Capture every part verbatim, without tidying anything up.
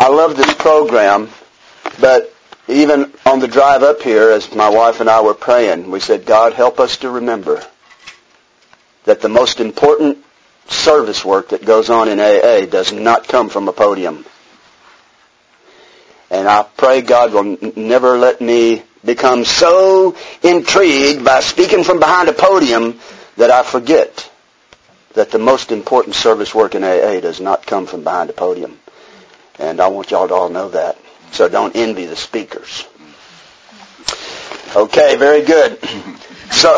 I love this program, but even on the drive up here, as my wife and I were praying, we said, God, help us to remember that the most important service work that goes on in A A does not come from a podium. And I pray God will n- never let me become so intrigued by speaking from behind a podium that I forget that the most important service work in A A does not come from behind a podium. And I want y'all to all know that. So don't envy the speakers. Okay, very good. So,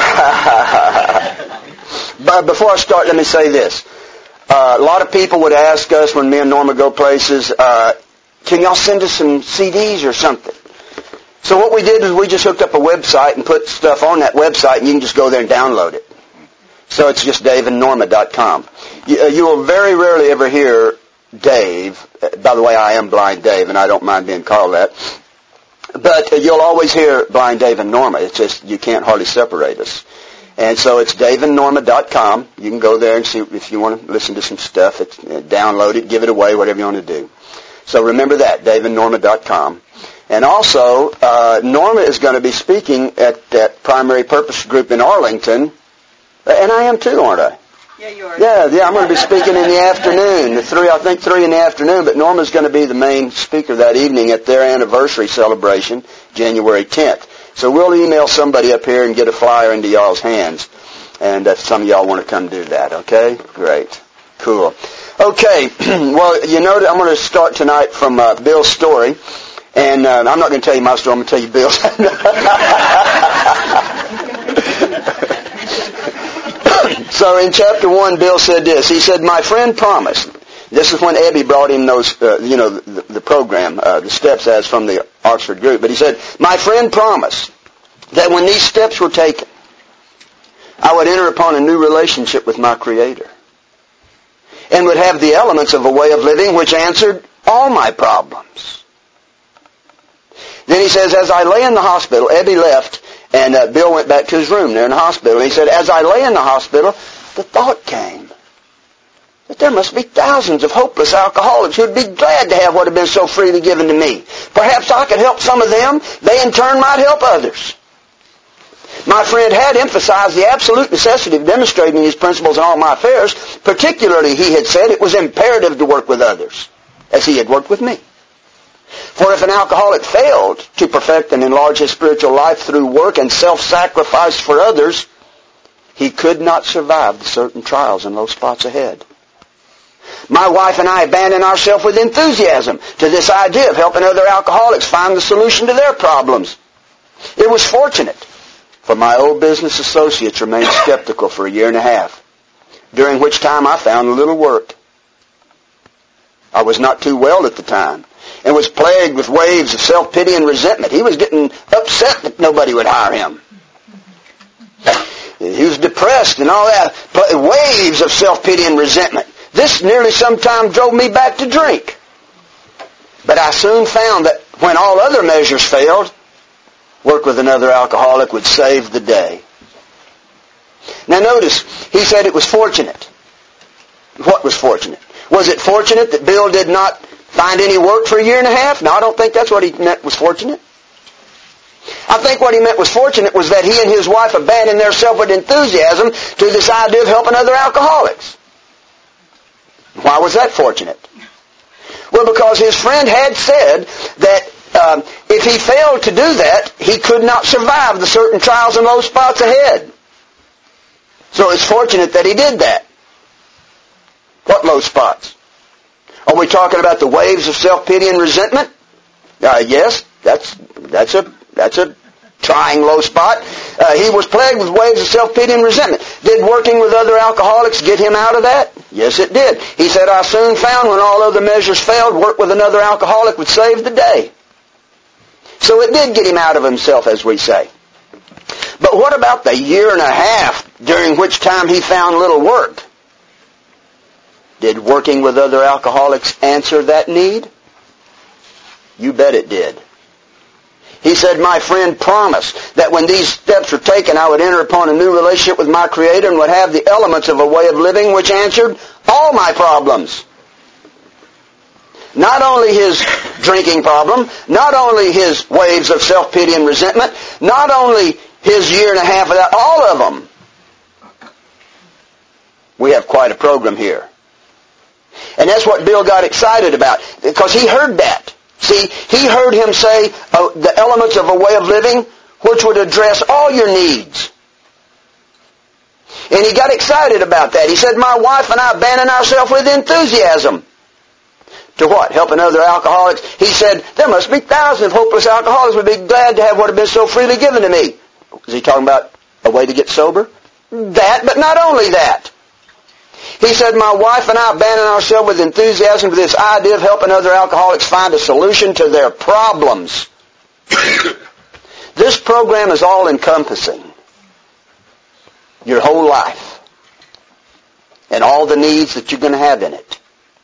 but before I start, let me say this. Uh, a lot of people would ask us when me and Norma go places, uh, can y'all send us some C Ds or something? So what we did is we just hooked up a website and put stuff on that website, and you can just go there and download it. So it's just dave and norma dot com. You, uh, you will very rarely ever hear Dave. By the way, I am Blind Dave, and I don't mind being called that. But uh, you'll always hear Blind Dave and Norma. It's just you can't hardly separate us. And so it's dave and norma dot com. You can go there and see if you want to listen to some stuff. It's, uh, download it, give it away, whatever you want to do. So remember that, dave and norma dot com. And also, uh, Norma is going to be speaking at that Primary Purpose Group in Arlington. And I am too, aren't I? Yeah, you are. Yeah, yeah, I'm going to be speaking in the afternoon. The three, I think three in the afternoon, but Norma's going to be the main speaker that evening at their anniversary celebration, January tenth. So we'll email somebody up here and get a flyer into y'all's hands. And if some of y'all want to come do that, okay? Great. Cool. Okay, well, you know, I'm going to start tonight from uh, Bill's story. And uh, I'm not going to tell you my story, I'm going to tell you Bill's. So in chapter one, Bill said this. He said, my friend promised. This is when Ebby brought him those, uh, you know, the, the program, uh, the steps as from the Oxford group. But he said, my friend promised that when these steps were taken, I would enter upon a new relationship with my Creator and would have the elements of a way of living which answered all my problems. Then he says, as I lay in the hospital, Ebby left, and uh, Bill went back to his room there in the hospital. And he said, as I lay in the hospital, the thought came that there must be thousands of hopeless alcoholics who would be glad to have what had been so freely given to me. Perhaps I could help some of them. They in turn might help others. My friend had emphasized the absolute necessity of demonstrating these principles in all my affairs. Particularly, he had said, it was imperative to work with others, as he had worked with me. For if an alcoholic failed to perfect and enlarge his spiritual life through work and self-sacrifice for others, he could not survive the certain trials and low spots ahead. My wife and I abandoned ourselves with enthusiasm to this idea of helping other alcoholics find the solution to their problems. It was fortunate, for my old business associates remained skeptical for a year and a half, during which time I found little work. I was not too well at the time, and was plagued with waves of self-pity and resentment. He was getting upset that nobody would hire him. He was depressed and all that. Waves of self-pity and resentment. This nearly sometimes drove me back to drink. But I soon found that when all other measures failed, work with another alcoholic would save the day. Now notice, he said it was fortunate. What was fortunate? Was it fortunate that Bill did not find any work for a year and a half? No, I don't think that's what he meant was fortunate. I think what he meant was fortunate was that he and his wife abandoned themselves with enthusiasm to this idea of helping other alcoholics. Why was that fortunate? Well, because his friend had said that um, if he failed to do that, he could not survive the certain trials and low spots ahead. So it's fortunate that he did that. What low spots? Are we talking about the waves of self-pity and resentment? Uh, yes, that's that's a that's a trying low spot. Uh, he was plagued with waves of self-pity and resentment. Did working with other alcoholics get him out of that? Yes, it did. He said, I soon found when all other measures failed, work with another alcoholic would save the day. So it did get him out of himself, as we say. But what about the year and a half during which time he found little work? Did working with other alcoholics answer that need? You bet it did. He said, my friend promised that when these steps were taken, I would enter upon a new relationship with my Creator and would have the elements of a way of living which answered all my problems. Not only his drinking problem, not only his waves of self-pity and resentment, not only his year and a half of that, all of them. We have quite a program here. And that's what Bill got excited about, because he heard that. See, he heard him say uh, the elements of a way of living which would address all your needs. And he got excited about that. He said, my wife and I abandon ourselves with enthusiasm. To what? Helping other alcoholics. He said, there must be thousands of hopeless alcoholics would be glad to have what had been so freely given to me. Is he talking about a way to get sober? That, but not only that. He said, my wife and I abandon ourselves with enthusiasm to this idea of helping other alcoholics find a solution to their problems. This program is all-encompassing. Your whole life. And all the needs that you're going to have in it.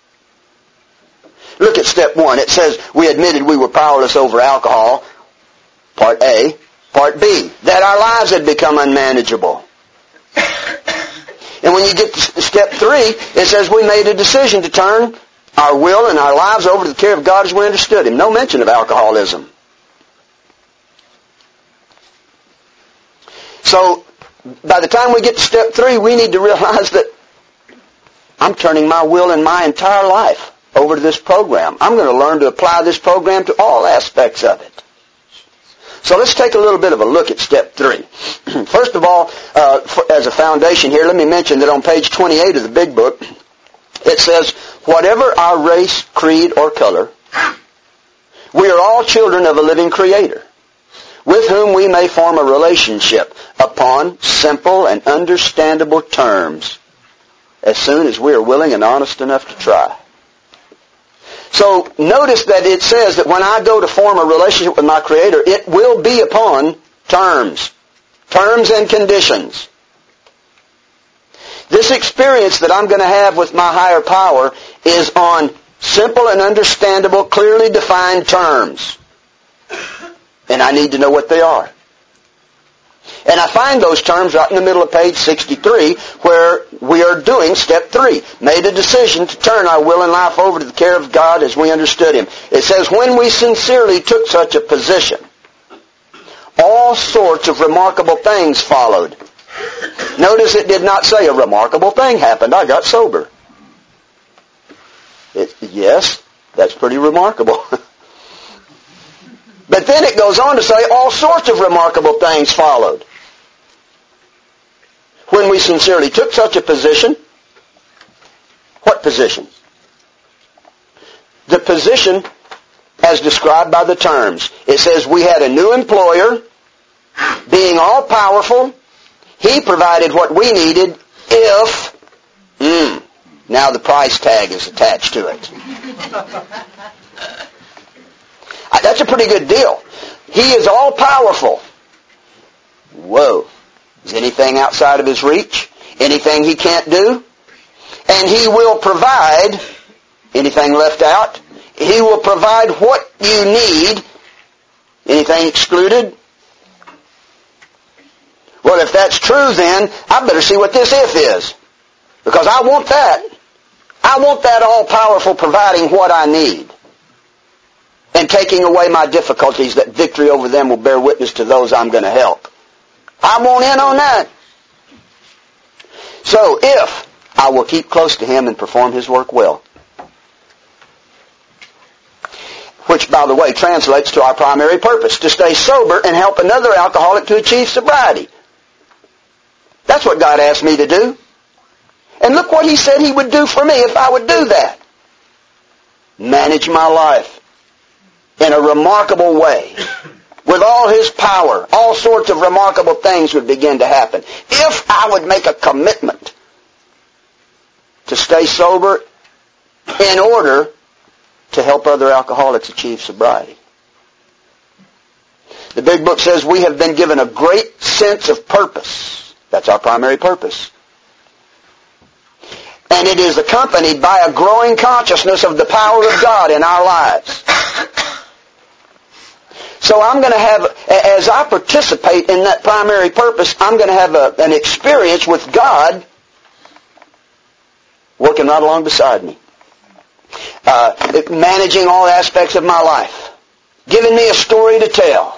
Look at step one. It says, we admitted we were powerless over alcohol. Part A. Part B. That our lives had become unmanageable. And when you get to step three, it says we made a decision to turn our will and our lives over to the care of God as we understood Him. No mention of alcoholism. So, by the time we get to step three, we need to realize that I'm turning my will and my entire life over to this program. I'm going to learn to apply this program to all aspects of it. So let's take a little bit of a look at step three. First of all, uh, for, as a foundation here, let me mention that on page twenty-eight of the big book, it says, whatever our race, creed, or color, we are all children of a living Creator, with whom we may form a relationship upon simple and understandable terms, as soon as we are willing and honest enough to try. So notice that it says that when I go to form a relationship with my Creator, it will be upon terms. Terms and conditions. This experience that I'm going to have with my higher power is on simple and understandable, clearly defined terms. And I need to know what they are. And I find those terms right in the middle of page sixty-three, where we are doing step three. Made a decision to turn our will and life over to the care of God as we understood Him. It says, when we sincerely took such a position, all sorts of remarkable things followed. Notice it did not say a remarkable thing happened. I got sober. It, yes, that's pretty remarkable. But then it goes on to say all sorts of remarkable things followed. When we sincerely took such a position, what position? The position as described by the terms. It says we had a new employer, being all-powerful. He provided what we needed if, mm, now the price tag is attached to it. That's a pretty good deal. He is all-powerful. Whoa. Is anything outside of His reach? Anything He can't do? And He will provide, anything left out? He will provide what you need. Anything excluded? Well, if that's true, then I better see what this if is. Because I want that. I want that all-powerful providing what I need. And taking away my difficulties, that victory over them will bear witness to those I'm going to help. I want in on that. So, if I will keep close to Him and perform His work well. Which, by the way, translates to our primary purpose, to stay sober and help another alcoholic to achieve sobriety. That's what God asked me to do. And look what He said He would do for me if I would do that. Manage my life in a remarkable way. With all His power, all sorts of remarkable things would begin to happen. If I would make a commitment to stay sober in order to help other alcoholics achieve sobriety. The big book says we have been given a great sense of purpose. That's our primary purpose. And it is accompanied by a growing consciousness of the power of God in our lives. So I'm going to have, as I participate in that primary purpose, I'm going to have a, an experience with God working right along beside me. uh, managing all aspects of my life, giving me a story to tell.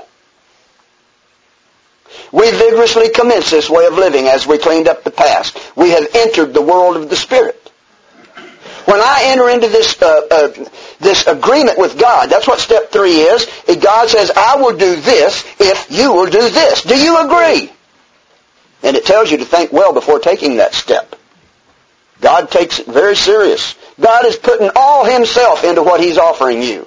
We vigorously commenced this way of living as we cleaned up the past. We have entered the world of the Spirit. When I enter into this uh, uh, this agreement with God, that's what step three is. God says, I will do this if you will do this. Do you agree? And it tells you to think well before taking that step. God takes it very serious. God is putting all Himself into what He's offering you.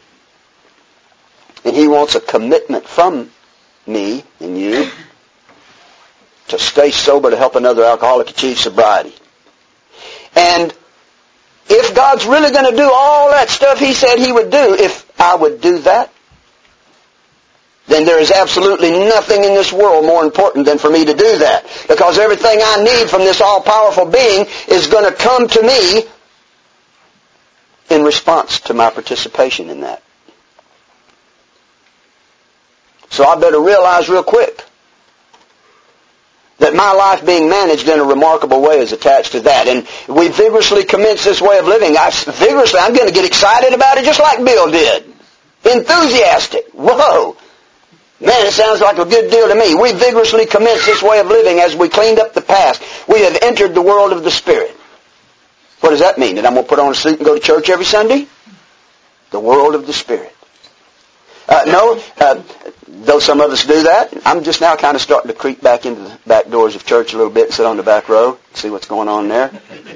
And He wants a commitment from me and you to stay sober to help another alcoholic achieve sobriety. And if God's really going to do all that stuff He said He would do, if I would do that, then there is absolutely nothing in this world more important than for me to do that. Because everything I need from this all-powerful being is going to come to me in response to my participation in that. So I better realize real quick that my life being managed in a remarkable way is attached to that. And we vigorously commence this way of living. I, vigorously, I'm going to get excited about it just like Bill did. Enthusiastic. Whoa. Man, it sounds like a good deal to me. We vigorously commence this way of living as we cleaned up the past. We have entered the world of the Spirit. What does that mean? That I'm going to put on a suit and go to church every Sunday? The world of the Spirit. Uh, no, uh, though some of us do that, I'm just now kind of starting to creep back into the back doors of church a little bit and sit on the back row, see what's going on there.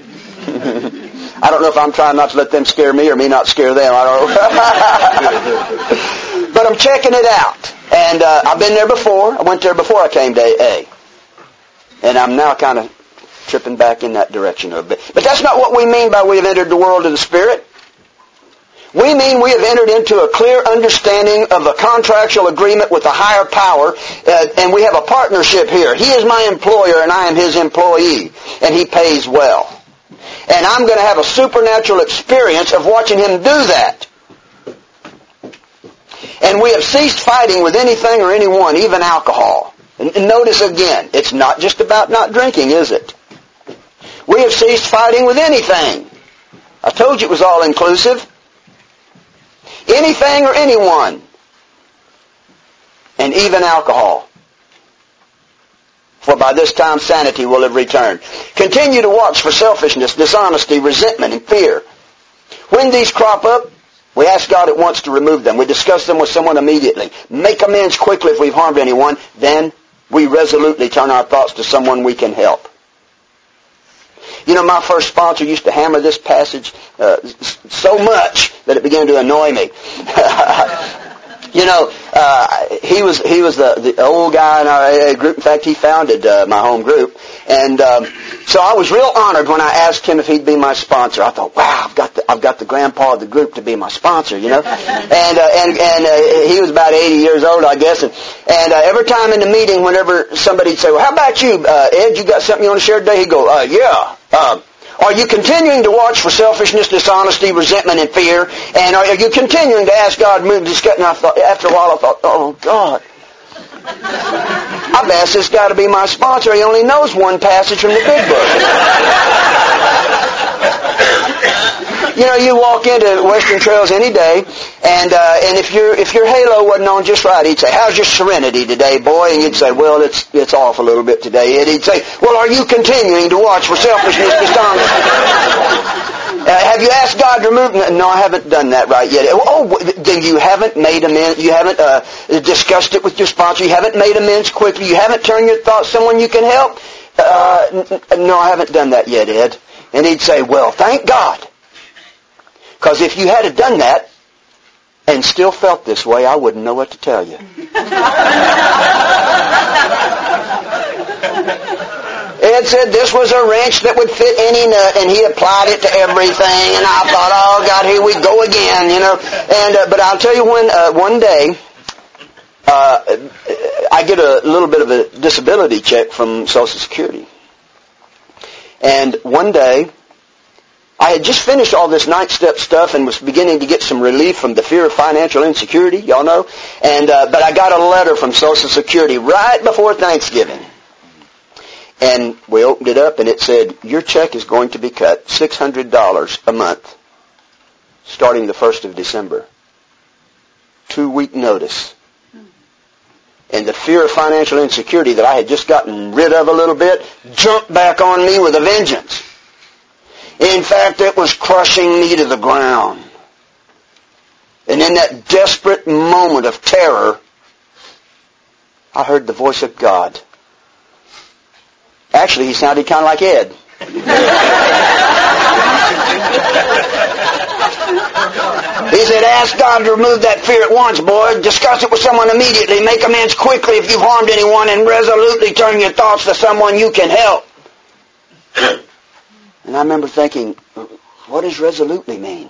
I don't know if I'm trying not to let them scare me or me not scare them. I don't know. But I'm checking it out. And uh, I've been there before. I went there before I came to A A. And I'm now kind of tripping back in that direction a bit. But that's not what we mean by we have entered the world of the Spirit. We mean we have entered into a clear understanding of a contractual agreement with a higher power, uh, and we have a partnership here. He is my employer and I am His employee, and He pays well. And I'm going to have a supernatural experience of watching Him do that. And we have ceased fighting with anything or anyone, even alcohol. And notice again, it's not just about not drinking, is it? We have ceased fighting with anything. I told you it was all inclusive. Anything or anyone. And even alcohol. For by this time sanity will have returned. Continue to watch for selfishness, dishonesty, resentment, and fear. When these crop up, we ask God at once to remove them. We discuss them with someone immediately. Make amends quickly if we've harmed anyone. Then we resolutely turn our thoughts to someone we can help. You know, my first sponsor used to hammer this passage uh, so much that it began to annoy me. You know, uh, he was he was the, the old guy in our A A group. In fact, he founded uh, my home group. And um, so I was real honored when I asked him if he'd be my sponsor. I thought, wow, I've got the, I've got the grandpa of the group to be my sponsor, you know. And uh, and and uh, he was about eighty years old, I guess. And, and uh, every time in the meeting, whenever somebody'd say, well, how about you, uh, Ed? You got something you want to share today? He'd go, uh, yeah. Uh, Are you continuing to watch for selfishness, dishonesty, resentment, and fear? And are you continuing to ask God to move this? And I thought, after a while, I thought, oh, God. I've asked this guy to be my sponsor. He only knows one passage from the big book. You know, you walk into Western Trails any day, and uh, and if your if your halo wasn't on just right, he'd say, how's your serenity today, boy? And you'd say, well, it's it's off a little bit today. And he'd say, well, are you continuing to watch for selfishness, dishonesty? Uh, have you asked God to remove them? No, I haven't done that right yet. Oh, then you haven't made amends. You haven't uh, discussed it with your sponsor. You haven't made amends quickly. You haven't turned your thoughts to someone you can help. Uh, n- no, I haven't done that yet, Ed. And he'd say, well, thank God. Because if you had done that and still felt this way, I wouldn't know what to tell you. Ed said this was a wrench that would fit any nut, and he applied it to everything. And I thought, oh God, here we go again, you know. And uh, but I'll tell you, when uh, one day uh, I get a little bit of a disability check from Social Security, and one day I had just finished all this nine-step stuff and was beginning to get some relief from the fear of financial insecurity, y'all know. And uh, but I got a letter from Social Security right before Thanksgiving. And we opened it up, and it said, your check is going to be cut six hundred dollars a month starting the first of December. Two-week notice. And the fear of financial insecurity that I had just gotten rid of a little bit jumped back on me with a vengeance. In fact, it was crushing me to the ground. And in that desperate moment of terror, I heard the voice of God. Actually, he sounded kind of like Ed. He said, ask God to remove that fear at once, boy. Discuss it with someone immediately. Make amends quickly if you've harmed anyone, and resolutely turn your thoughts to someone you can help. And I remember thinking, what does resolutely mean?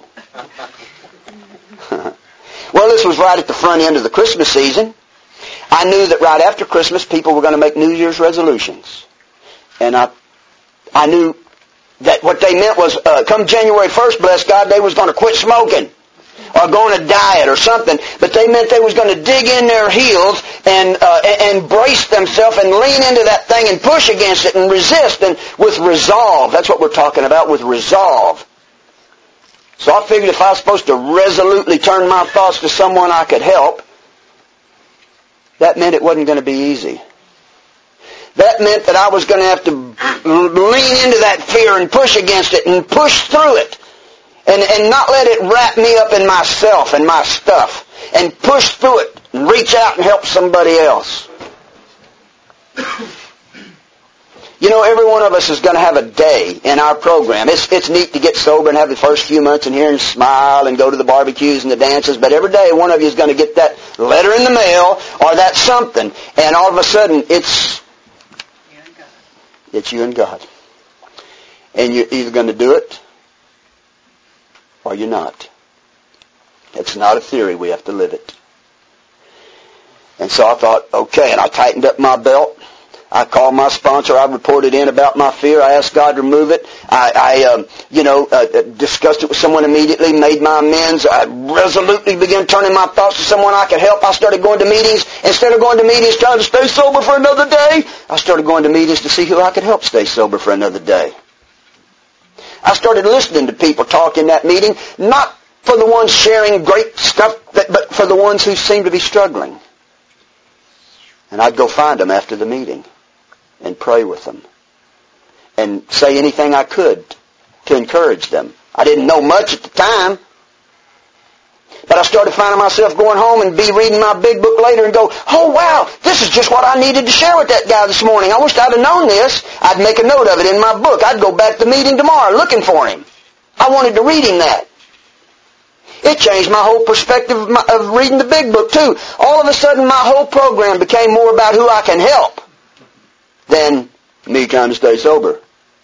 Well, this was right at the front end of the Christmas season. I knew that right after Christmas, people were going to make New Year's resolutions. And I I knew that what they meant was, uh, come January first, bless God, they was going to quit smoking or go on a diet or something. But they meant they was going to dig in their heels and uh, and brace themselves and lean into that thing and push against it and resist, and with resolve. That's what we're talking about, with resolve. So I figured if I was supposed to resolutely turn my thoughts to someone I could help, that meant it wasn't going to be easy. That meant that I was going to have to lean into that fear and push against it and push through it. And, and not let it wrap me up in myself and my stuff. And push through it and reach out and help somebody else. You know, every one of us is going to have a day in our program. It's, it's neat to get sober and have the first few months in here and smile and go to the barbecues and the dances, but every day one of you is going to get that letter in the mail or that something, and all of a sudden it's it's you and God. And you're either going to do it or you're not. It's not a theory. We have to live it. And so I thought, okay, and I tightened up my belt. I called my sponsor. I reported in about my fear. I asked God to remove it. I, I um, you know, uh, discussed it with someone immediately, made my amends. I resolutely began turning my thoughts to someone I could help. I started going to meetings. Instead of going to meetings trying to stay sober for another day, I started going to meetings to see who I could help stay sober for another day. I started listening to people talk in that meeting, not for the ones sharing great stuff, but for the ones who seemed to be struggling. And I'd go find them after the meeting and pray with them and say anything I could to encourage them. I didn't know much at the time, but I started finding myself going home and be reading my big book later and go, oh wow, this is just what I needed to share with that guy this morning. I wish I'd have known this. I'd make a note of it in my book. I'd go back to the meeting tomorrow looking for him. I wanted to read him that. It changed my whole perspective of, my, of reading the big book too. All of a sudden my whole program became more about who I can help than me trying to stay sober.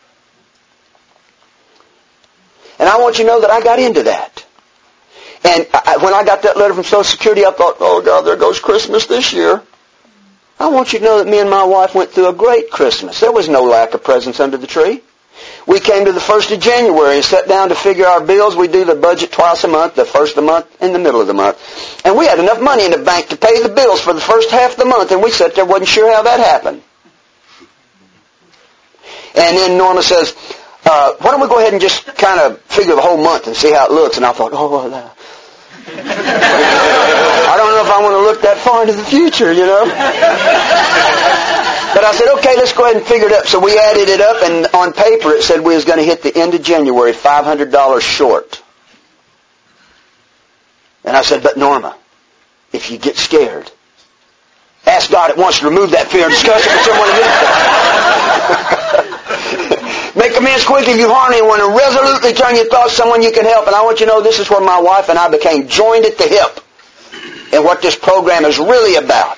And I want you to know that I got into that. And I, when I got that letter from Social Security, I thought, oh God, there goes Christmas this year. I want you to know that me and my wife went through a great Christmas. There was no lack of presents under the tree. We came to the first of January and sat down to figure our bills. We do the budget twice a month, the first of the month and the middle of the month. And we had enough money in the bank to pay the bills for the first half of the month, and we sat there, wasn't sure how that happened. And then Norma says, uh, why don't we go ahead and just kind of figure the whole month and see how it looks? And I thought, oh, well, uh, I don't know if I want to look that far into the future, you know. But I said, okay, let's go ahead and figure it up. So we added it up, and on paper it said we was going to hit the end of January five hundred dollars short. And I said, but Norma, if you get scared, ask God at once to remove that fear and discuss it with someone immediately. Make amends quickly if you harm anyone, and resolutely turn your thoughts to someone you can help. And I want you to know this is where my wife and I became joined at the hip and what this program is really about.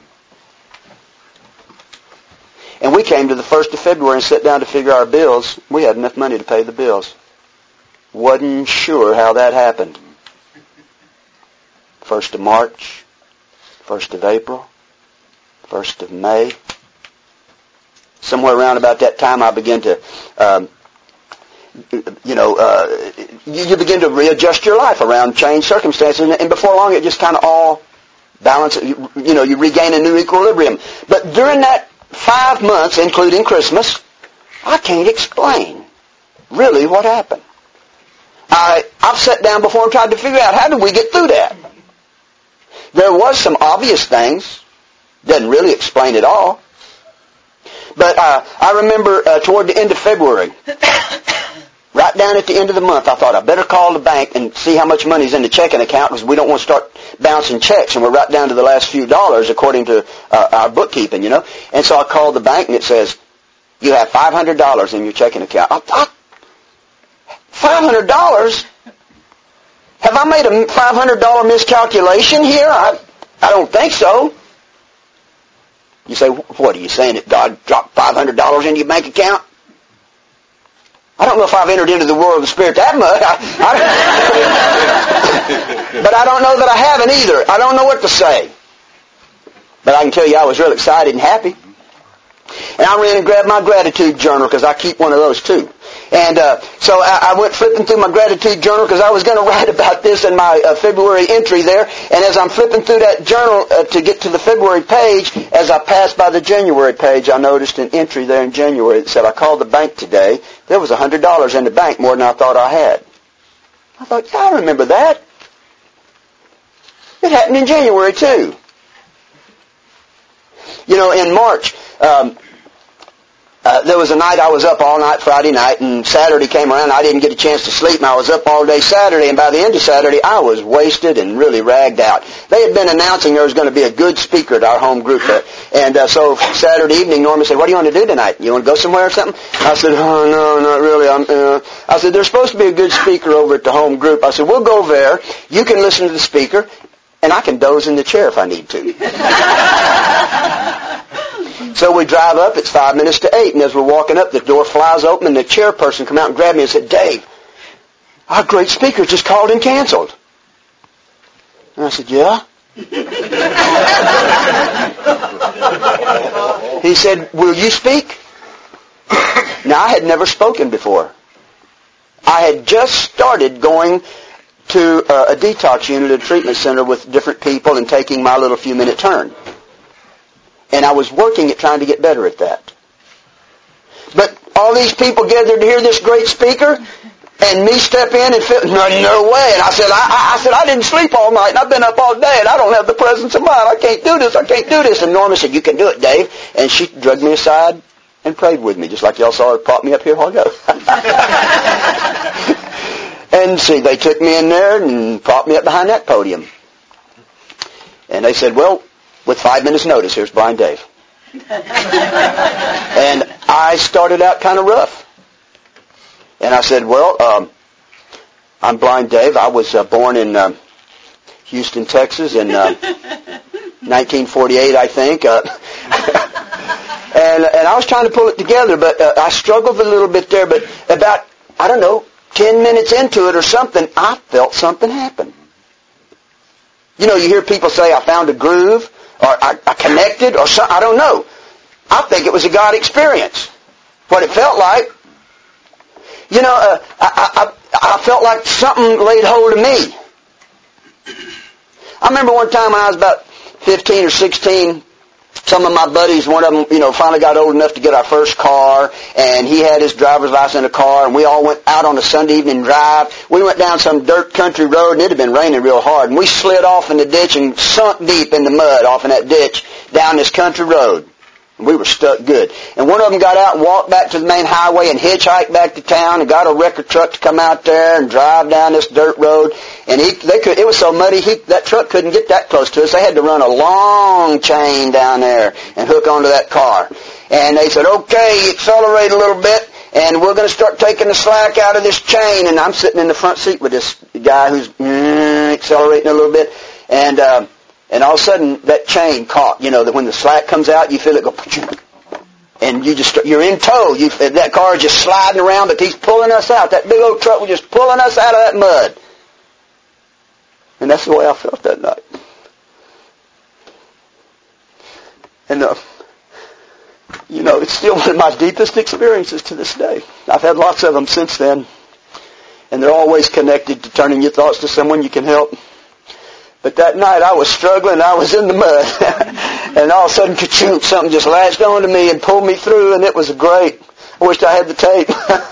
And we came to the first of February and sat down to figure our bills. We had enough money to pay the bills. Wasn't sure how that happened. First of March, first of April, first of May. Somewhere around about that time I began to, um, you know, uh, you, you begin to readjust your life around changed circumstances. And, and before long it just kind of all balances. You, you know, you regain a new equilibrium. But during that five months, including Christmas, I can't explain really what happened. I, I've sat down before and tried to figure out how did we get through that. There was some obvious things. Doesn't really explain it all. But uh, I remember uh, toward the end of February, right down at the end of the month, I thought I better call the bank and see how much money's in the checking account because we don't want to start bouncing checks, and we're right down to the last few dollars according to uh, our bookkeeping, you know. And so I called the bank, and it says, you have five hundred dollars in your checking account. I thought, five hundred dollars? Have I made a five hundred dollars miscalculation here? I, I don't think so. You say, what are you saying, that God dropped five hundred dollars into your bank account? I don't know if I've entered into the world of the Spirit that much. I, I, but I don't know that I haven't either. I don't know what to say. But I can tell you I was real excited and happy. And I ran and grabbed my gratitude journal because I keep one of those too. And uh, so I, I went flipping through my gratitude journal because I was going to write about this in my uh, February entry there. And as I'm flipping through that journal uh, to get to the February page, as I passed by the January page, I noticed an entry there in January that said, I called the bank today. There was one hundred dollars in the bank, more than I thought I had. I thought, yeah, I remember that. It happened in January too. You know, in March, um, Uh, there was a night I was up all night Friday night, and Saturday came around. I didn't get a chance to sleep, and I was up all day Saturday, and by the end of Saturday, I was wasted and really ragged out. They had been announcing there was going to be a good speaker at our home group there. And uh, so Saturday evening, Norma said, what do you want to do tonight? You want to go somewhere or something? I said, oh, no, not really. I'm, uh, I said, there's supposed to be a good speaker over at the home group. I said, we'll go there. You can listen to the speaker, and I can doze in the chair if I need to. So we drive up, it's five minutes to eight, and as we're walking up, the door flies open, and the chairperson come out and grabbed me and said, Dave, our great speaker just called and canceled. And I said, yeah? He said, will you speak? Now, I had never spoken before. I had just started going to uh, a detox unit at a treatment center with different people and taking my little few-minute turn. And I was working at trying to get better at that. But all these people gathered to hear this great speaker, and me step in and feel, no, no way. And I said, I, I said, I didn't sleep all night, and I've been up all day, and I don't have the presence of mind. I can't do this. I can't do this. And Norma said, you can do it, Dave. And she dragged me aside and prayed with me, just like y'all saw her prop me up here a while ago. And see, they took me in there and propped me up behind that podium. And they said, well, with five minutes notice, here's Blind Dave. And I started out kind of rough. And I said, well, um, I'm Blind Dave. I was uh, born in uh, Houston, Texas in uh, nineteen forty-eight, I think. Uh, and, and I was trying to pull it together, but uh, I struggled a little bit there. But about, I don't know, ten minutes into it or something, I felt something happen. You know, you hear people say, I found a groove, or I, I connected, or something. I don't know. I think it was a God experience. What it felt like. You know, uh, I, I, I felt like something laid hold of me. I remember one time when I was about fifteen or sixteen, some of my buddies, one of them, you know, finally got old enough to get our first car, and he had his driver's license in a car, and we all went out on a Sunday evening drive. We went down some dirt country road, and it had been raining real hard, and we slid off in the ditch and sunk deep in the mud off in that ditch down this country road. And we were stuck good. And one of them got out and walked back to the main highway and hitchhiked back to town and got a record truck to come out there and drive down this dirt road. And he, they could, it was so muddy, he, that truck couldn't get that close to us. They had to run a long chain down there and hook onto that car. And they said, okay, accelerate a little bit, and we're going to start taking the slack out of this chain. And I'm sitting in the front seat with this guy who's mm, accelerating a little bit. And, uh, And all of a sudden, that chain caught. You know, that when the slack comes out, you feel it go, and you just, you're in tow. You, that car is just sliding around, but he's pulling us out. That big old truck was just pulling us out of that mud. And that's the way I felt that night. And, uh, you know, it's still one of my deepest experiences to this day. I've had lots of them since then. And they're always connected to turning your thoughts to someone you can help. But that night I was struggling, I was in the mud. And all of a sudden, ka-choom, something just latched onto me and pulled me through, and it was great. I wished I had the tape.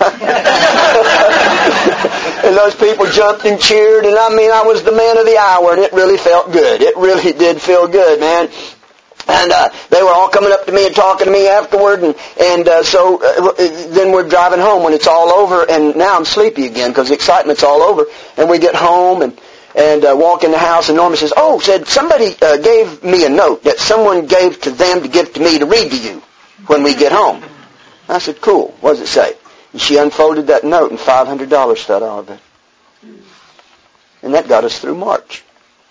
And those people jumped and cheered, and I mean, I was the man of the hour, and it really felt good. It really did feel good, man. And uh, they were all coming up to me and talking to me afterward, and, and uh, so uh, then we're driving home when it's all over, and now I'm sleepy again because the excitement's all over. And we get home and, and uh, walk in the house, and Norma says, oh, said, somebody uh, gave me a note that someone gave to them to give to me to read to you when we get home. I said, cool. What does it say? And she unfolded that note, and five hundred dollars fell out of it. And that got us through March.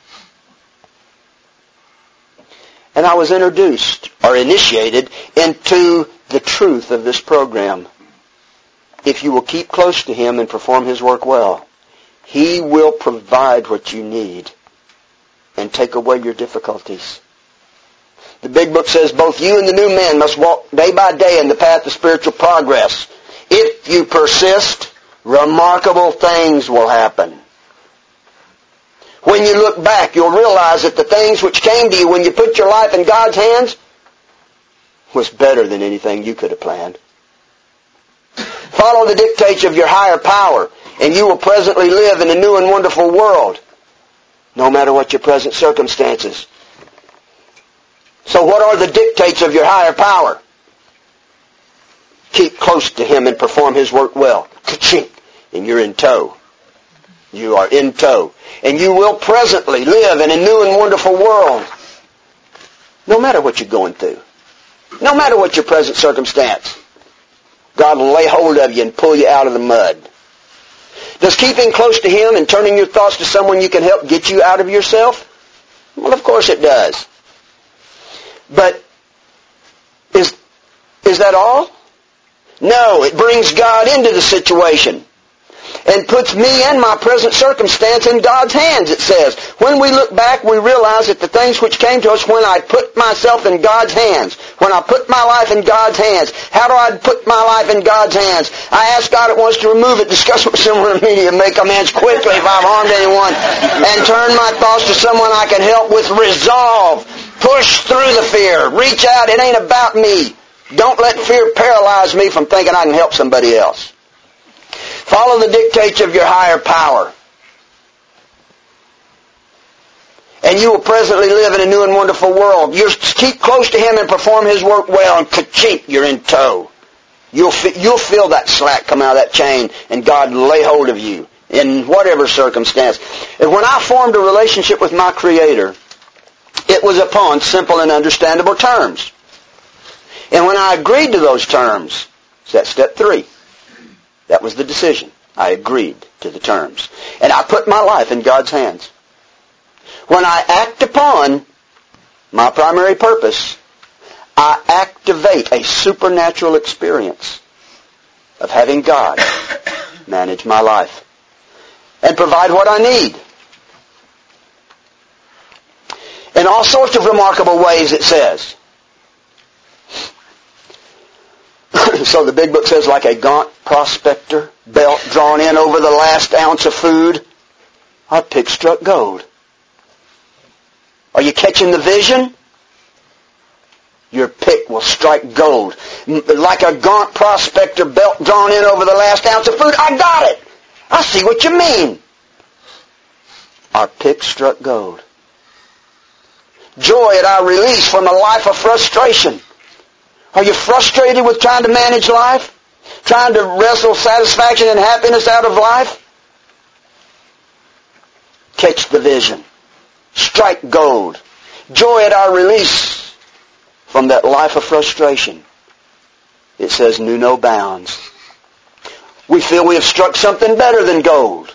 And I was introduced or initiated into the truth of this program. If you will keep close to Him and perform His work well, He will provide what you need and take away your difficulties. The big book says both you and the new man must walk day by day in the path of spiritual progress. If you persist, remarkable things will happen. When you look back, you'll realize that the things which came to you when you put your life in God's hands was better than anything you could have planned. Follow the dictates of your higher power, and you will presently live in a new and wonderful world, no matter what your present circumstances. So what are the dictates of your higher power? Keep close to Him and perform His work well. Ka-chink! And you're in tow. You are in tow. And you will presently live in a new and wonderful world. No matter what you're going through. No matter what your present circumstance. God will lay hold of you and pull you out of the mud. Does keeping close to Him and turning your thoughts to someone you can help get you out of yourself? Well, of course it does. But is, is that all? No, it brings God into the situation and puts me and my present circumstance in God's hands, it says. When we look back, we realize that the things which came to us when I put myself in God's hands, when I put my life in God's hands. How do I put my life in God's hands? I ask God at once to remove it, discuss it with someone immediately, make amends quickly if I've harmed anyone, and turn my thoughts to someone I can help with resolve. Push through the fear. Reach out. It ain't about me. Don't let fear paralyze me from thinking I can help somebody else. Follow the dictates of your higher power. And you will presently live in a new and wonderful world. You keep close to Him and perform His work well, and ka-chink, you're in tow. You'll, you'll feel that slack come out of that chain, and God lay hold of you in whatever circumstance. And when I formed a relationship with my Creator, it was upon simple and understandable terms. And when I agreed to those terms, that's step three. That was the decision. I agreed to the terms. And I put my life in God's hands. When I act upon my primary purpose, I activate a supernatural experience of having God manage my life and provide what I need. In all sorts of remarkable ways, it says. So the big book says, like a gaunt prospector, belt drawn in over the last ounce of food, our pick struck gold. Are you catching the vision? Your pick will strike gold. Like a gaunt prospector, belt drawn in over the last ounce of food, I got it. I see what you mean. Our pick struck gold. Joy at our release from a life of frustration. Are you frustrated with trying to manage life? Trying to wrestle satisfaction and happiness out of life? Catch the vision. Strike gold. Joy at our release from that life of frustration. It says, knew no bounds. We feel we have struck something better than gold.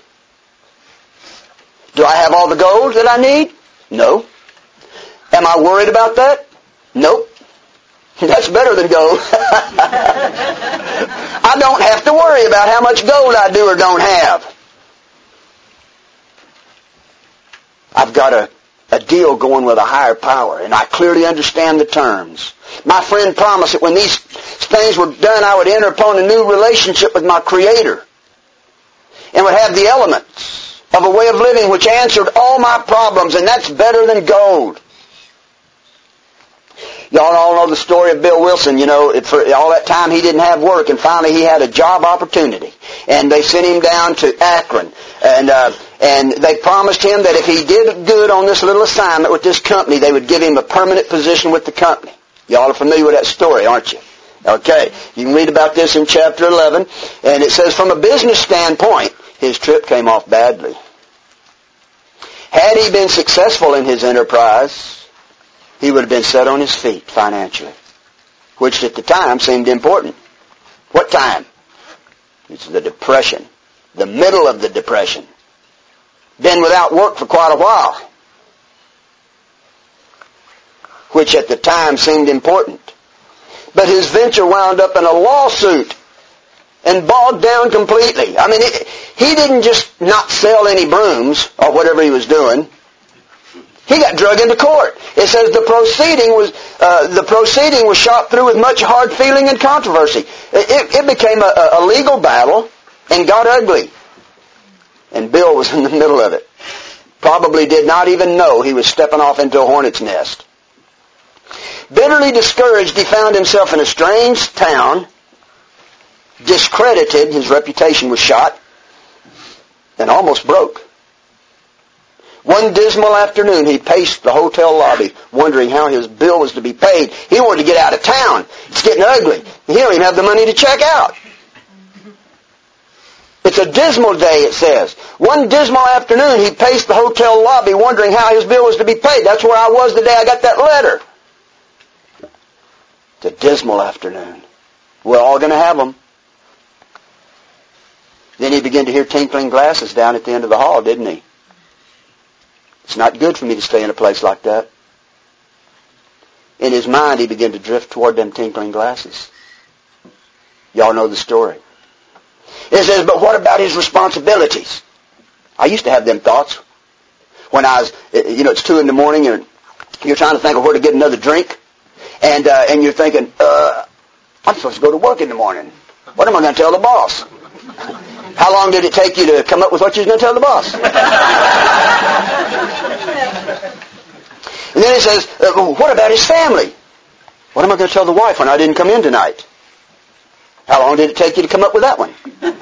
Do I have all the gold that I need? No. Am I worried about that? Nope. That's better than gold. I don't have to worry about how much gold I do or don't have. I've got a, a deal going with a higher power, and I clearly understand the terms. My friend promised that when these things were done, I would enter upon a new relationship with my Creator and would have the elements of a way of living which answered all my problems, and that's better than gold. Y'all all know the story of Bill Wilson. You know, for all that time he didn't have work, and finally he had a job opportunity. And they sent him down to Akron. And uh, and they promised him that if he did good on this little assignment with this company, they would give him a permanent position with the company. Y'all are familiar with that story, aren't you? Okay. You can read about this in chapter eleven. And it says, from a business standpoint, his trip came off badly. Had he been successful in his enterprise, he would have been set on his feet financially, which at the time seemed important. What time? It's the Depression, the middle of the Depression. Been without work for quite a while, which at the time seemed important. But his venture wound up in a lawsuit and bogged down completely. I mean, it, he didn't just not sell any brooms or whatever he was doing. He got drug into court. It says the proceeding was uh, the proceeding was shot through with much hard feeling and controversy. It, it, it became a, a legal battle and got ugly. And Bill was in the middle of it. Probably did not even know he was stepping off into a hornet's nest. Bitterly discouraged, he found himself in a strange town, discredited, his reputation was shot, and almost broke. One dismal afternoon, he paced the hotel lobby, wondering how his bill was to be paid. He wanted to get out of town. It's getting ugly. He don't even have the money to check out. It's a dismal day, it says. One dismal afternoon, he paced the hotel lobby, wondering how his bill was to be paid. That's where I was the day I got that letter. It's a dismal afternoon. We're all going to have them. Then he began to hear tinkling glasses down at the end of the hall, didn't he? It's not good for me to stay in a place like that. In his mind, he began to drift toward them tinkling glasses. Y'all know the story. It says, but what about his responsibilities? I used to have them thoughts. When I was, you know, it's two in the morning and you're trying to think of where to get another drink. And uh, and you're thinking, uh, I'm supposed to go to work in the morning. What am I going to tell the boss? How long did it take you to come up with what you were going to tell the boss? And then it says, uh, what about his family? What am I going to tell the wife when I didn't come in tonight? How long did it take you to come up with that one?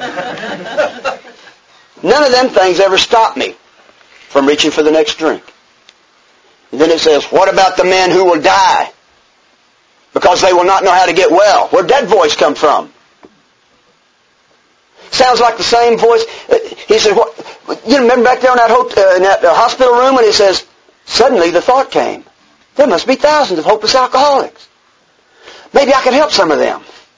None of them things ever stopped me from reaching for the next drink. And then it says, what about the men who will die? Because they will not know how to get well. Where'd that voice come from? Sounds like the same voice. He said, "What? You remember back there in that, hotel, uh, in that uh, hospital room when he says, suddenly the thought came, there must be thousands of hopeless alcoholics. Maybe I can help some of them."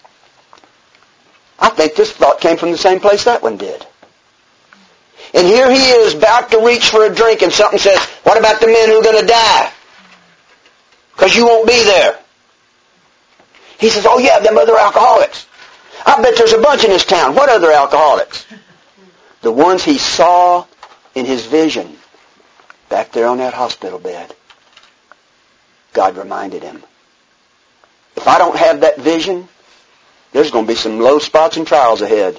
I think this thought came from the same place that one did. And here he is about to reach for a drink and something says, what about the men who are going to die? Because you won't be there. He says, oh yeah, them other alcoholics. I bet there's a bunch in this town. What other alcoholics? The ones he saw in his vision back there on that hospital bed. God reminded him. If I don't have that vision, there's going to be some low spots and trials ahead.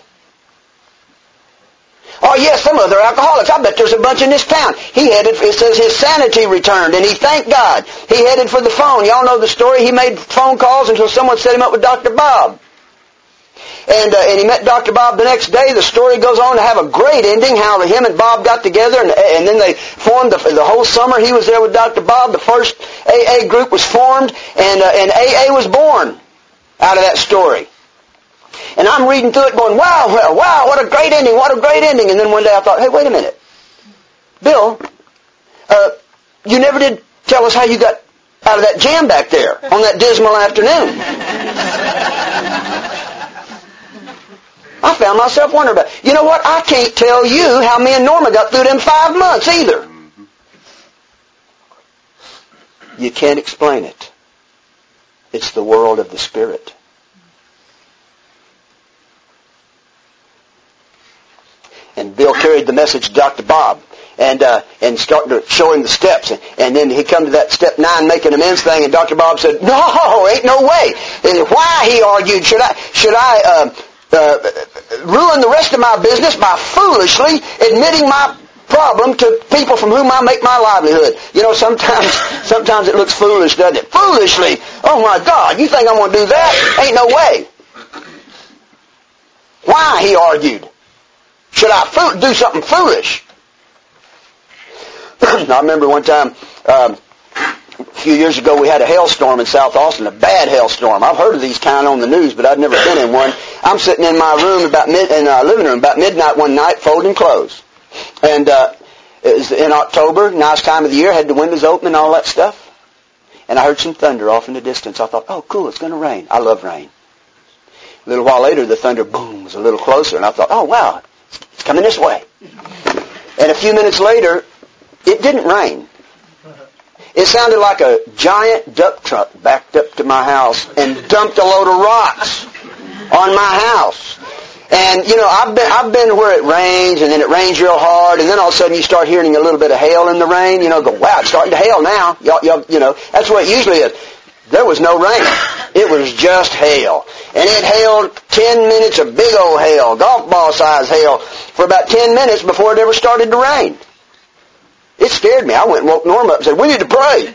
Oh yes, some other alcoholics. I bet there's a bunch in this town. He headed, it says his sanity returned, and he thanked God. He headed for the phone. Y'all know the story. He made phone calls until someone set him up with Doctor Bob. And uh, and he met Doctor Bob the next day. The story goes on to have a great ending, how him and Bob got together, and, and then they formed the, the whole summer. He was there with Doctor Bob. The first A A group was formed, and uh, and A A was born out of that story. And I'm reading through it going, wow, wow, wow, what a great ending, what a great ending. And then one day I thought, hey, wait a minute. Bill, uh, you never did tell us how you got out of that jam back there on that dismal afternoon. I found myself wondering about it. You know what? I can't tell you how me and Norma got through them five months either. You can't explain it. It's the world of the Spirit. And Bill carried the message to Doctor Bob and uh, and started to show him the steps. And, and then he come to that step nine, making amends thing, and Doctor Bob said, no, ain't no way. And why, he argued, should I, should I uh, uh, ruin the rest of my business by foolishly admitting my problem to people from whom I make my livelihood. You know, sometimes sometimes it looks foolish, doesn't it? Foolishly. Oh my God, you think I'm going to do that? Ain't no way. Why, he argued, should I fo- do something foolish? I remember one time, um, a few years ago, we had a hailstorm in South Austin, a bad hailstorm. I've heard of these kind on the news, but I've never been in one. I'm sitting in my room about mid, in our living room about midnight one night, folding clothes. And uh, it was in October, nice time of the year, had the windows open and all that stuff. And I heard some thunder off in the distance. I thought, oh, cool, it's going to rain. I love rain. A little while later, the thunder, boom, was a little closer. And I thought, oh, wow, it's coming this way. And a few minutes later, it didn't rain. It sounded like a giant duck truck backed up to my house and dumped a load of rocks on my house. And, you know, I've been, I've been where it rains, and then it rains real hard, and then all of a sudden you start hearing a little bit of hail in the rain. You know, go, wow, it's starting to hail now. Y'all, y'all, you know, that's what it usually is. There was no rain. It was just hail. And it hailed ten minutes of big old hail, golf ball size hail, for about ten minutes before it ever started to rain. It scared me. I went and woke Norma up and said, we need to pray.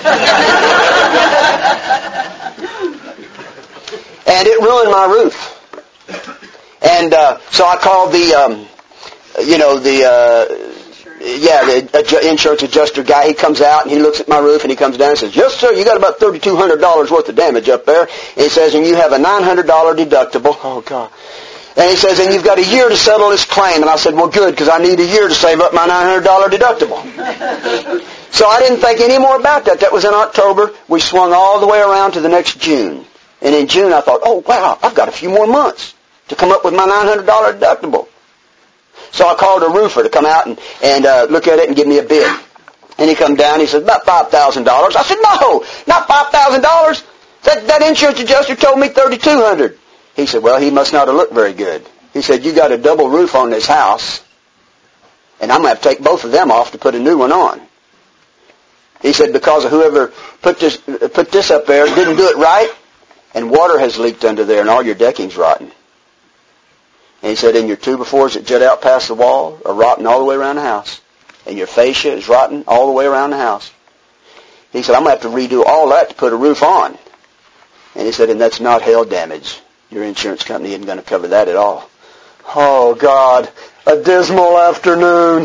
And it ruined my roof. And uh, so I called the, um, you know, the, uh, yeah, the adju- insurance adjuster guy. He comes out and he looks at my roof and he comes down and says, yes, sir, you got about three thousand two hundred dollars worth of damage up there. And he says, and you have a nine hundred dollars deductible. Oh, God. And he says, and you've got a year to settle this claim. And I said, well, good, because I need a year to save up my nine hundred dollars deductible. So I didn't think any more about that. That was in October. We swung all the way around to the next June. And in June, I thought, oh, wow, I've got a few more months to come up with my nine hundred dollars deductible. So I called a roofer to come out and, and uh, look at it and give me a bid. And he come down, he said, about five thousand dollars. I said, no, not five thousand dollars. That, that insurance adjuster told me three thousand two hundred dollars. He said, well, he must not have looked very good. He said, you got a double roof on this house, and I'm going to have to take both of them off to put a new one on. He said, because of whoever put this, put this up there didn't do it right, and water has leaked under there, and all your decking's rotten. And he said, and your two by fours that jut out past the wall are rotten all the way around the house. And your fascia is rotten all the way around the house. He said, I'm going to have to redo all that to put a roof on. And he said, and that's not hail damage. Your insurance company isn't going to cover that at all. Oh, God, a dismal afternoon.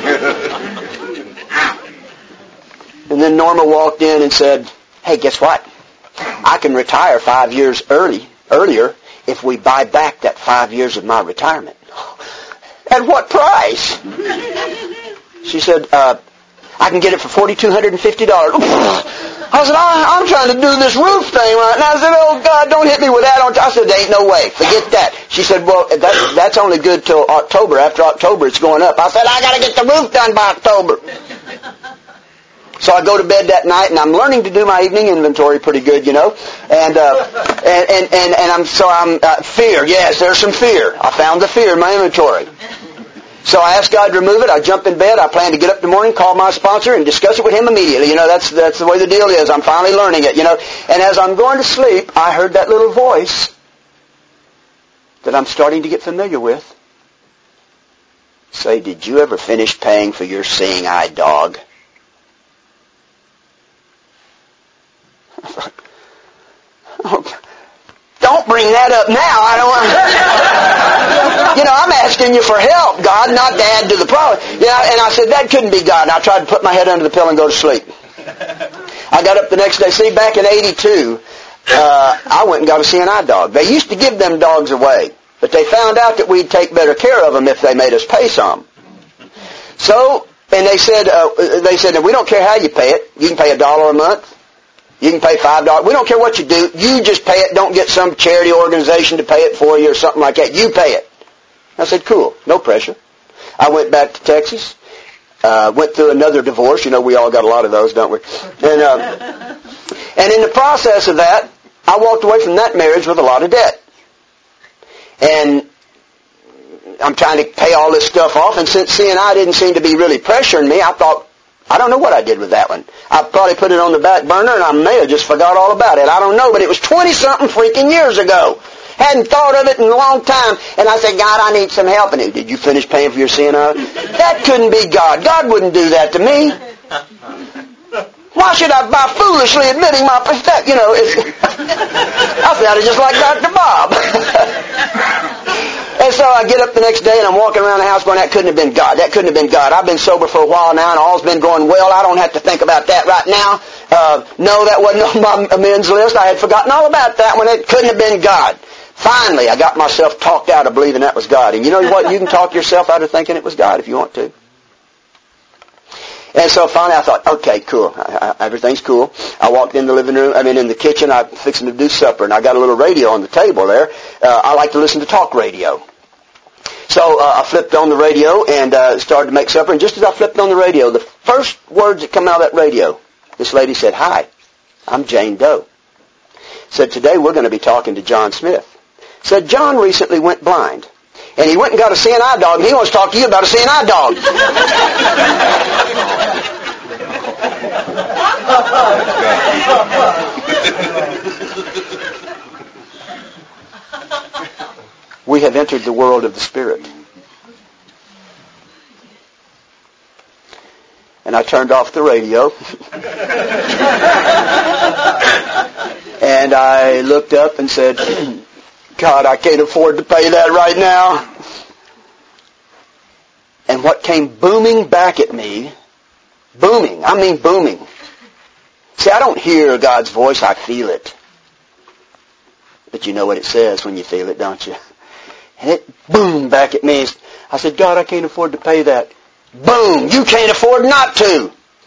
And then Norma walked in and said, hey, guess what? I can retire five years early, earlier if we buy back that five years of my retirement. At what price? She said, uh, I can get it for four thousand two hundred fifty dollars. I said, I, I'm trying to do this roof thing right now. I said, oh, God, don't hit me with that. On t-. I said, there ain't no way. Forget that. She said, well, that, that's only good till October. After October, it's going up. I said, I got to get the roof done by October. So I go to bed that night, and I'm learning to do my evening inventory pretty good, you know. And uh, and, and and and I'm so I'm uh, fear. Yes, there's some fear. I found the fear in my inventory. So I asked God to remove it. I jump in bed. I plan to get up in the morning, call my sponsor, and discuss it with him immediately. You know, that's that's the way the deal is. I'm finally learning it, you know. And as I'm going to sleep, I heard that little voice that I'm starting to get familiar with say, did you ever finish paying for your seeing-eyed dog? I thought, oh, don't bring that up now. I don't want. You know, I'm asking you for help, God, not to add to the problem. You know, and I said, that couldn't be God. And I tried to put my head under the pillow and go to sleep. I got up the next day. See, back in eighty-two, uh, I went and got a seeing eye dog. They used to give them dogs away, but they found out that we'd take better care of them if they made us pay some. So, and they said, uh, they said, we don't care how you pay it. You can pay a dollar a month. You can pay five dollars. We don't care what you do. You just pay it. Don't get some charity organization to pay it for you or something like that. You pay it. I said, cool. No pressure. I went back to Texas. Uh, went through another divorce. You know, we all got a lot of those, don't we? And, uh, and in the process of that, I walked away from that marriage with a lot of debt. And I'm trying to pay all this stuff off. And since C and I didn't seem to be really pressuring me, I thought, I don't know what I did with that one. I probably put it on the back burner, and I may have just forgot all about it. I don't know, but it was twenty-something freaking years ago. Hadn't thought of it in a long time. And I said, God, I need some help. And he, did you finish paying for your sin? Uh, that couldn't be God. God wouldn't do that to me. Why should I by foolishly admitting my mistake? You know, it's, I sounded just like Doctor Bob. And so I get up the next day and I'm walking around the house going, that couldn't have been God. That couldn't have been God. I've been sober for a while now and all's been going well. I don't have to think about that right now. Uh, no, that wasn't on my amends list. I had forgotten all about that one. It couldn't have been God. Finally, I got myself talked out of believing that was God. And you know what? You can talk yourself out of thinking it was God if you want to. And so finally I thought, okay, cool. I, I, everything's cool. I walked in the living room, I mean in the kitchen, I'm fixing to do supper, and I got a little radio on the table there. Uh, I like to listen to talk radio. So uh, I flipped on the radio and uh, started to make supper, and just as I flipped on the radio, the first words that come out of that radio, this lady said, hi, I'm Jane Doe. Said, today we're going to be talking to John Smith. Said, John recently went blind. And he went and got a seeing eye dog, and he wants to talk to you about a seeing eye dog. We have entered the world of the Spirit. And I turned off the radio. And I looked up and said, God, I can't afford to pay that right now. And what came booming back at me, booming, I mean booming. See, I don't hear God's voice, I feel it. But you know what it says when you feel it, don't you? And it boomed back at me. I said, God, I can't afford to pay that. Boom, you can't afford not to.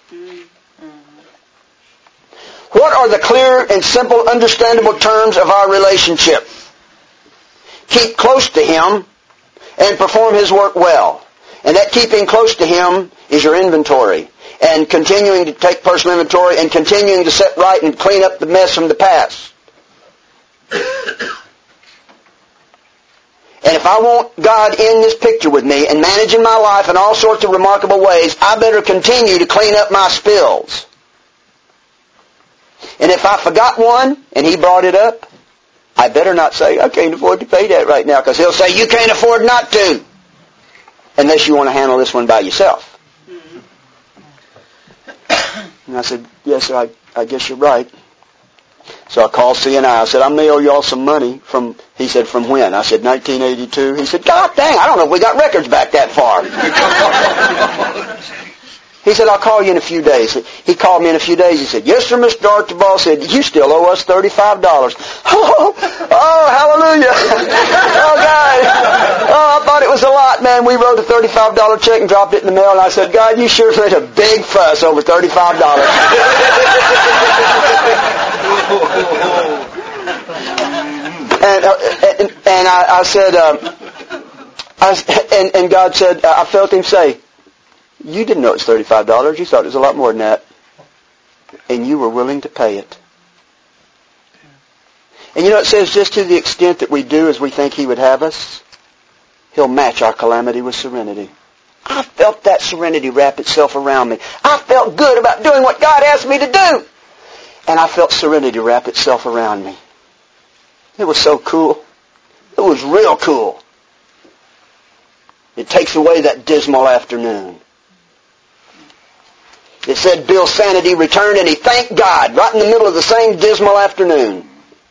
What are the clear and simple, understandable terms of our relationship? Keep close to Him and perform His work well. And that keeping close to Him is your inventory. And continuing to take personal inventory and continuing to set right and clean up the mess from the past. And if I want God in this picture with me and managing my life in all sorts of remarkable ways, I better continue to clean up my spills. And if I forgot one and He brought it up, I better not say, I can't afford to pay that right now, because He'll say, you can't afford not to, unless you want to handle this one by yourself. Mm-hmm. And I said, yes, sir, I, I guess you're right. So I called C and I. I said, I may owe y'all some money from, he said, from when? I said, nineteen eighty-two. He said, God dang, I don't know if we got records back that far. He said, I'll call you in a few days. He called me in a few days. He said, yes, sir, Mister Archibald. Said, you still owe us thirty-five dollars. Oh, oh, hallelujah. Oh, God. Oh, I thought it was a lot, man. We wrote a thirty-five dollars check and dropped it in the mail. And I said, God, you sure made a big fuss over thirty-five dollars. and, uh, and, and I, I said, um, I, and, and God said, I felt Him say, you didn't know it was thirty-five dollars. You thought it was a lot more than that. And you were willing to pay it. And you know, it says just to the extent that we do as we think He would have us, He'll match our calamity with serenity. I felt that serenity wrap itself around me. I felt good about doing what God asked me to do. And I felt serenity wrap itself around me. It was so cool. It was real cool. It takes away that dismal afternoon. It said Bill's sanity returned and he thanked God right in the middle of the same dismal afternoon.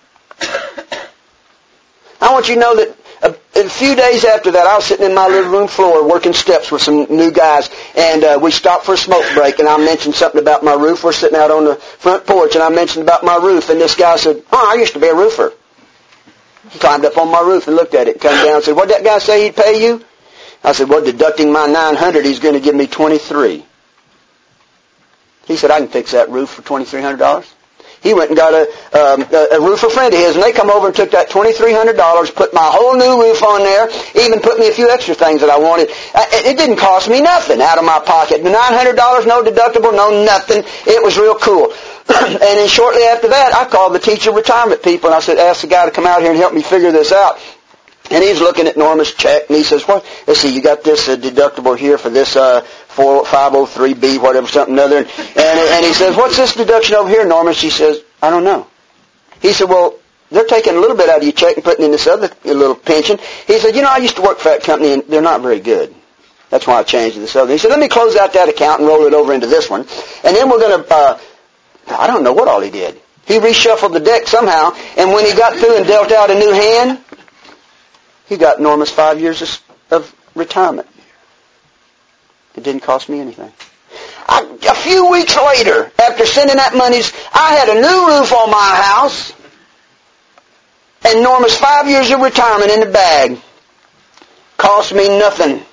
I want you to know that a, a few days after that, I was sitting in my living room floor working steps with some new guys, and uh, we stopped for a smoke break, and I mentioned something about my roof. We're sitting out on the front porch, and I mentioned about my roof, and this guy said, oh, I used to be a roofer. He climbed up on my roof and looked at it and came down and said, what did that guy say he'd pay you? I said, well, deducting my nine hundred, he's going to give me twenty-three. He said, I can fix that roof for twenty-three hundred dollars. He went and got a, um, a roofer friend of his, and they come over and took that twenty-three hundred dollars, put my whole new roof on there, even put me a few extra things that I wanted. It didn't cost me nothing out of my pocket. The nine hundred dollars, no deductible, no nothing. It was real cool. And then shortly after that, I called the teacher retirement people, and I said, ask the guy to come out here and help me figure this out. And he's looking at Norma's check, and he says, "What? Let's see, you got this uh, deductible here for this uh, five oh three B, whatever, something other." And, and he says, "What's this deduction over here, Norma?" She says, "I don't know." He said, "Well, they're taking a little bit out of your check and putting in this other little pension. He said, you know, I used to work for that company and they're not very good. That's why I changed to this other. He said, let me close out that account and roll it over into this one. And then we're going to, uh, I don't know what all he did. He reshuffled the deck somehow, and when he got through and dealt out a new hand, he got enormous five years of, of retirement. It didn't cost me anything. I, a few weeks later, after sending that money, I had a new roof on my house, and enormous five years of retirement in the bag. Cost me nothing.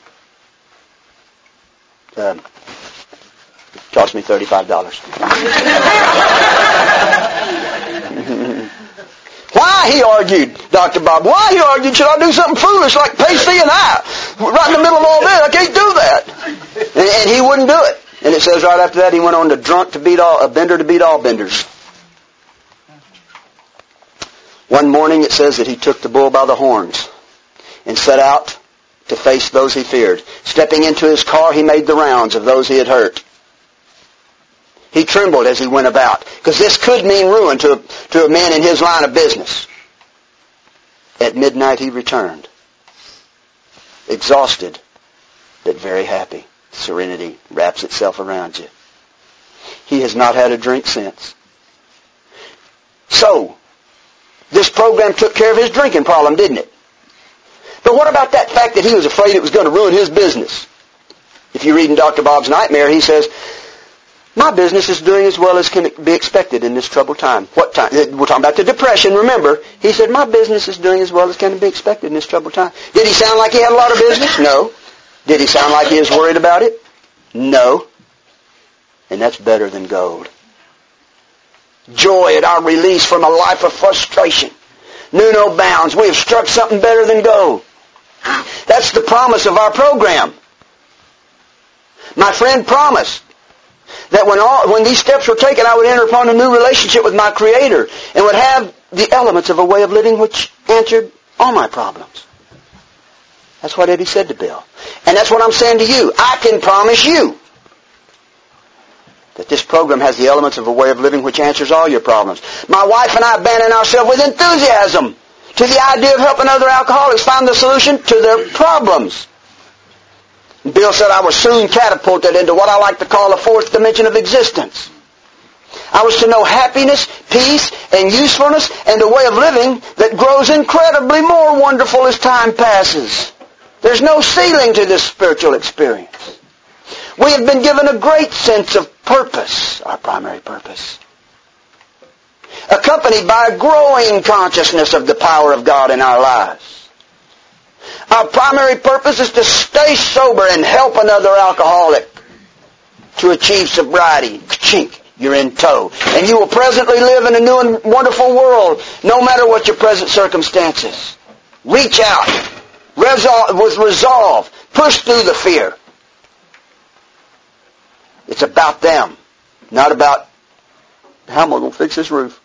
Uh, cost me thirty-five dollars. Why, he argued, Doctor Bob, why, he argued, should I do something foolish like pay C and I? Right in the middle of all this, I can't do that. And, and he wouldn't do it. And it says right after that, he went on to drunk to beat all, a bender to beat all benders. One morning it says that he took the bull by the horns and set out to face those he feared. Stepping into his car, he made the rounds of those he had hurt. He trembled as he went about, because this could mean ruin to a, to a man in his line of business. At midnight he returned, exhausted, but very happy. Serenity wraps itself around you. He has not had a drink since. So, this program took care of his drinking problem, didn't it? But what about that fact that he was afraid it was going to ruin his business? If you read in Doctor Bob's Nightmare, he says, my business is doing as well as can be expected in this troubled time. What time? We're talking about the depression, remember. He said, my business is doing as well as can be expected in this troubled time. Did he sound like he had a lot of business? No. Did he sound like he was worried about it? No. And that's better than gold. Joy at our release from a life of frustration. Knew no bounds. We have struck something better than gold. That's the promise of our program. My friend promised that when all when these steps were taken, I would enter upon a new relationship with my Creator and would have the elements of a way of living which answered all my problems. That's what Eddie said to Bill. And that's what I'm saying to you. I can promise you that this program has the elements of a way of living which answers all your problems. My wife and I abandon ourselves with enthusiasm to the idea of helping other alcoholics find the solution to their problems. Bill said I was soon catapulted into what I like to call a fourth dimension of existence. I was to know happiness, peace, and usefulness, and a way of living that grows incredibly more wonderful as time passes. There's no ceiling to this spiritual experience. We have been given a great sense of purpose, our primary purpose, accompanied by a growing consciousness of the power of God in our lives. Our primary purpose is to stay sober and help another alcoholic to achieve sobriety. Chink, you're in tow. And you will presently live in a new and wonderful world, no matter what your present circumstances. Reach out resolve, with resolve. Push through the fear. It's about them, not about how am I going to fix this roof.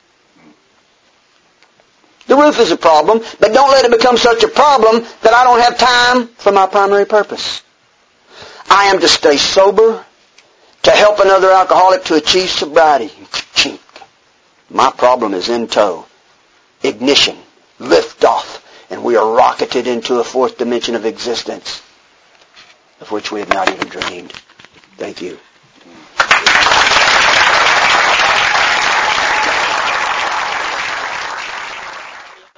The roof is a problem, but don't let it become such a problem that I don't have time for my primary purpose. I am to stay sober, to help another alcoholic to achieve sobriety. My problem is in tow. Ignition, lift off, and we are rocketed into a fourth dimension of existence of which we have not even dreamed. Thank you.